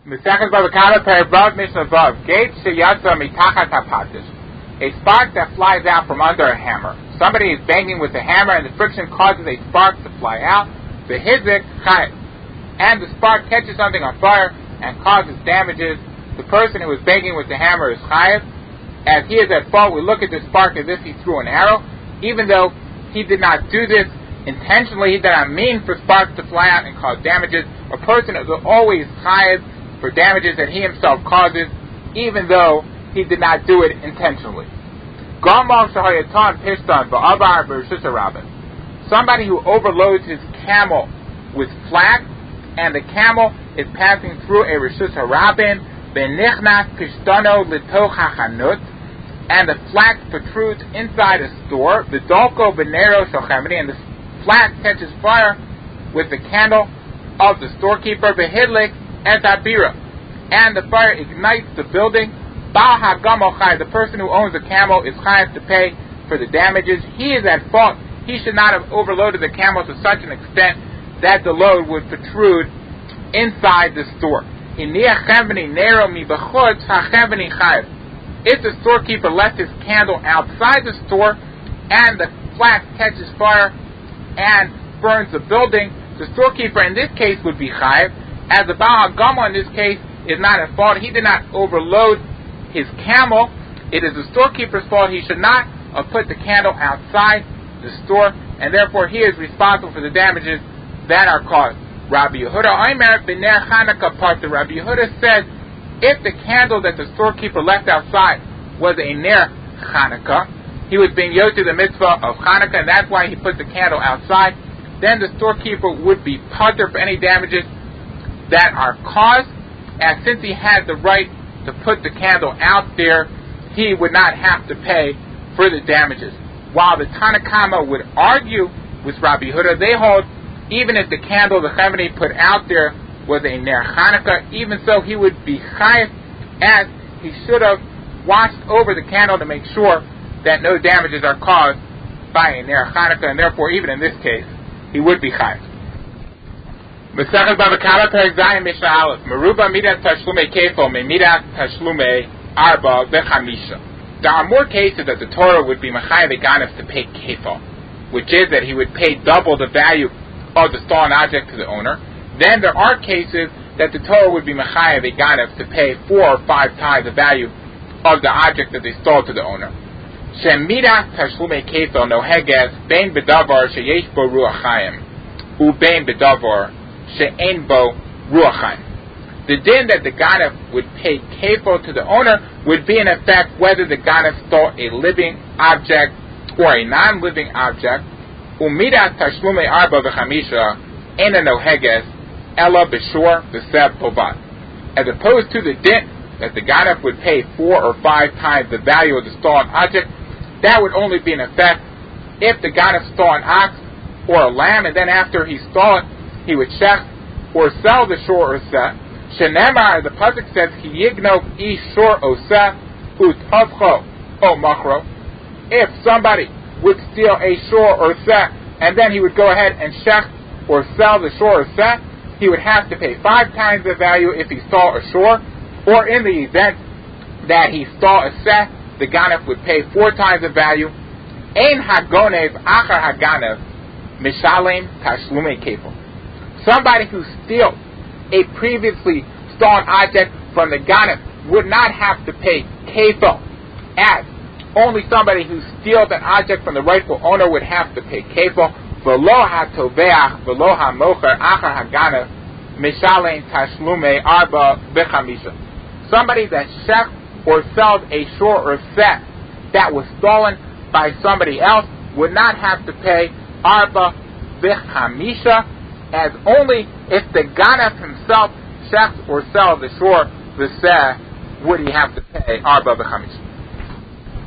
Mesechus Bava Kama Pervav Mishnah Vav Gate Sheyatza Mitachat HaPatish. A spark that flies out from under a hammer. Somebody is banging with a hammer and the friction causes a spark to fly out. The Hizik Chayiv. And the spark catches something on fire and causes damages. The person who is banging with the hammer is Chayiv. As he is at fault, we look at the spark as if he threw an arrow. Even though he did not do this intentionally, he did not mean for sparks to fly out and cause damages. A person is always Chayiv for damages that he himself causes, even though he did not do it intentionally. Somebody who overloads his camel with flax, and the camel is passing through a Rishus Harabin, and the flax protrudes inside a store, and the flax catches fire with the candle of the storekeeper, and the fire ignites the building. The person who owns the camel is chayav to pay for the damages. He is at fault. He should not have overloaded the camel to such an extent that the load would protrude inside the store. If the storekeeper left his candle outside the store and the flax catches fire and burns the building, the storekeeper in this case would be chayav. As the Baal HaGama in this case is not at fault. He did not overload his camel. It is the storekeeper's fault. He should not have put the candle outside the store, and therefore he is responsible for the damages that are caused. Rabbi Yehuda says, if the candle that the storekeeper left outside was a Ner Chanukah, he was being yoked to the mitzvah of Chanukah, and that's why he put the candle outside, then the storekeeper would be patur for any damages that are caused, and since he had the right to put the candle out there, he would not have to pay for the damages. While the Tanna Kama would argue with Rabbi Yehuda, they hold even if the candle the Cheveni put out there was a Ner Chanukah, even so he would be chayav, as he should have watched over the candle to make sure that no damages are caused by a Ner Chanukah, and therefore even in this case he would be chayav. Mesechus Bava Kama Perek Zayin Mishnah Aleph Meruba Midat Tashlumei Kefo Midat Tashlumei Arba Vechamisha. There are more cases that the Torah would be Mechayev Ganav to pay Kefo, which is that he would pay double the value of the stolen object to the owner. Then there are cases that the Torah would be Mechayev Ganav to pay 4 or 5 times the value of the object that they stole to the owner. Shem Midat Tashlumei Kefo Noheges Bein Bedavar Sheyesh Bo Ruach Chaim Ubein Bedavar She'en Bo Ruach Chaim. The din that the Ganav would pay kefo to the owner would be in effect whether the Ganav stole a living object or a non-living object. Umidat Tashlumei Arba V'chamisha Ena Noheges Ella B'shor V'seb Pobat. As opposed to the din that the Ganav would pay 4 or 5 times the value of the stolen object, that would only be in effect if the Ganav stole an ox or a lamb, and then after he stole it, he would shech or sell the shor or seh. Shenemar, the pasuk says, Ki yignov ish shor o seh utavcho o machro. If somebody would steal a shor or seh, and then he would go ahead and shech or sell the shor or seh, he would have to pay 5 times the value if he stole a shor, or in the event that he stole a seh, the Ganav would pay 4 times the value. Ein hagonev achar haganav mishalem tashlumei kefo. Somebody who steals a previously stolen object from the Ganav would not have to pay kefo, as only somebody who steals an object from the rightful owner would have to pay kefo. V'lo hatoveach v'lo hamocher achar haganav mishalem tashlumei arba v'chamisha. Somebody that shech or sells a shor or seh that was stolen by somebody else would not have to pay arba v'chamisha, as only if the Ganav himself shechs or sells the shor the seh would he have to pay arba v'chamisha.